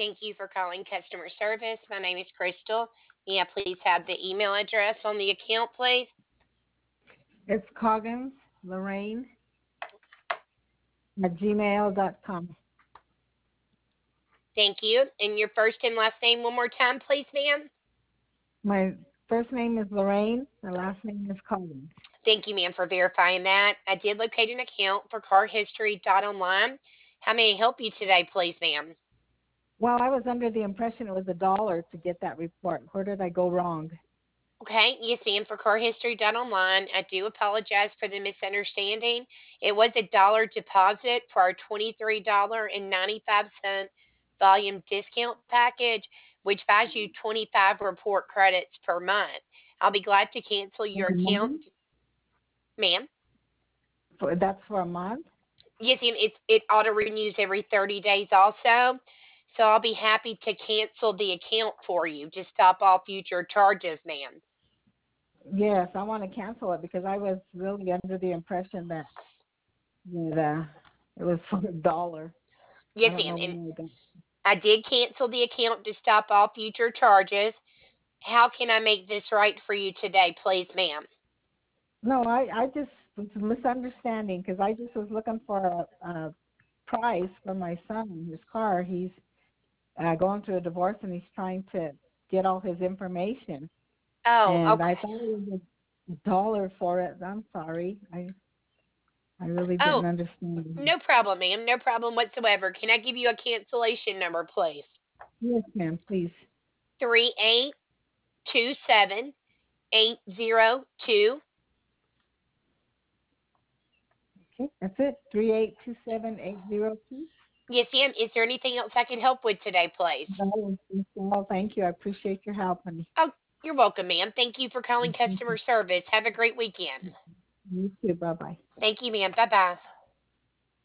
Thank you for calling customer service. My name is Crystal. May I please have the email address on the account, please? It's Coggins Lorraine at gmail.com. Thank you. And your first and last name one more time, please, ma'am. My first name is Lorraine. My last name is Coggins. Thank you, ma'am, for verifying that. I did locate an account for carhistory.online. How may I help you today, please, ma'am? Well, I was under the impression it was $1 to get that report. Where did I go wrong? Okay, yes, ma'am, for carhistory.online. I do apologize for the misunderstanding. It was a dollar deposit for our $23.95 volume discount package, which buys you 25 report credits per month. I'll be glad to cancel For your a account, month? ma'am. That's for a month? Yes, ma'am, it auto renews every 30 days also. So I'll be happy to cancel the account for you to stop all future charges, ma'am. Yes, I want to cancel it because I was really under the impression that it was for $1. I Yes, don't ma'am. know And why I don't. I did cancel the account to stop all future charges. How can I make this right for you today, please, ma'am? No, I just was misunderstanding because I just was looking for a price for my son in his car. He's going through a divorce and he's trying to get all his information. Oh, And I okay. thought it was $1 for it. I'm sorry. I really didn't Oh, understand. no problem, ma'am. No problem whatsoever. Can I give you a cancellation number, please? Yes, ma'am, please. 3827802. Okay, that's it. 3827802. Yes, ma'am. Is there anything else I can help with today, please? No, that's all. Thank you. I appreciate your help, honey. Oh, you're welcome, ma'am. Thank you for calling Thank customer you. service. Have a great weekend. You too. Bye bye. Thank you, ma'am. Bye bye.